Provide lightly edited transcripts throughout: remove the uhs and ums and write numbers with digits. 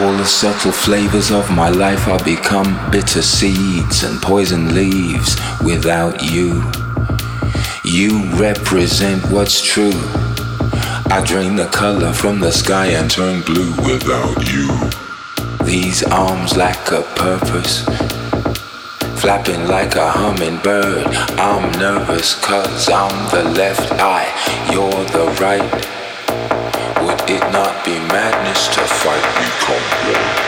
All the subtle flavors of my life are become bitter seeds and poison leaves without you. You represent what's true. I drain the color from the sky and turn blue without you. These arms lack a purpose, flapping like a hummingbird. I'm nervous cause I'm the left eye, you're the right. Would it not be madness to fight become one?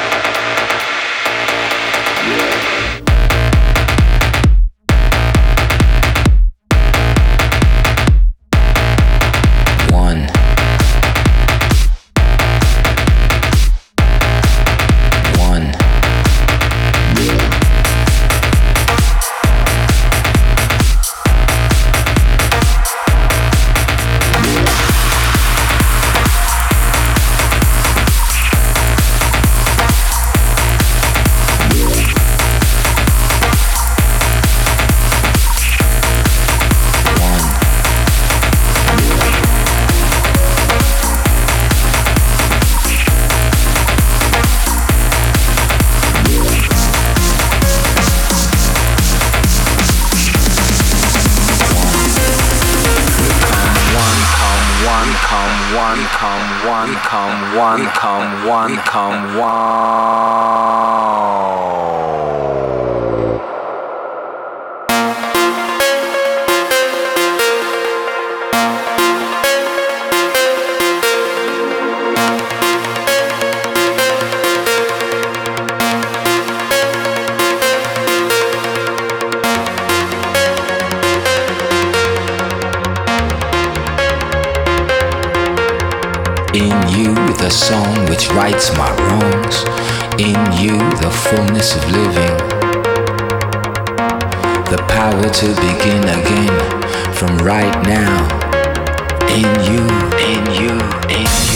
Come one. In you, the song which rights my wrongs. In you, the fullness of living. The power to begin again from right now. In you, in you, in you.